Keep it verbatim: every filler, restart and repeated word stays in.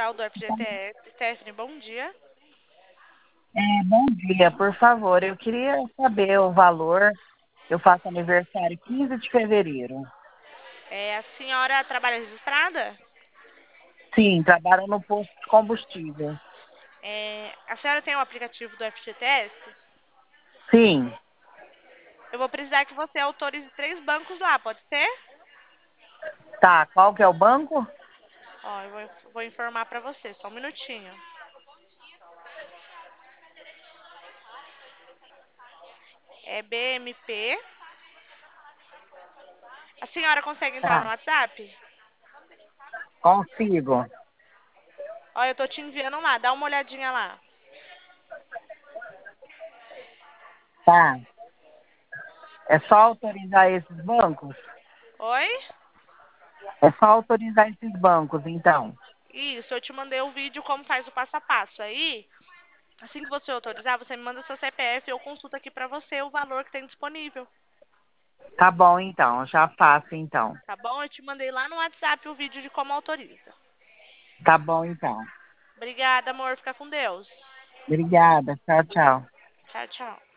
central do F G T S. Stephanie, bom dia. É, bom dia, por favor. Eu queria saber o valor. Eu faço aniversário quinze de fevereiro. É, a senhora trabalha registrada? Sim, trabalho no posto de combustível. É, a senhora tem o aplicativo do F G T S? Sim, Eu vou precisar que você autorize três bancos lá, pode ser? tá. Qual que é o banco? Ó, eu vou, vou informar para você, só um minutinho. É B M P. A senhora consegue entrar no Tá, WhatsApp? consigo. Ó, eu tô te enviando lá, dá uma olhadinha lá. Tá. É só autorizar esses bancos? Oi? É só autorizar esses bancos, então. Isso, eu te mandei o vídeo como faz o passo a passo. Aí, assim que você autorizar, você me manda seu C P F e eu consulto aqui pra você o valor que tem disponível. Tá bom, então. Já faço, então. Tá bom? Eu te mandei lá no WhatsApp o vídeo de como autoriza. Tá bom, então. Obrigada, amor. Fica com Deus. Obrigada. Tchau, tchau. Tchau, tchau.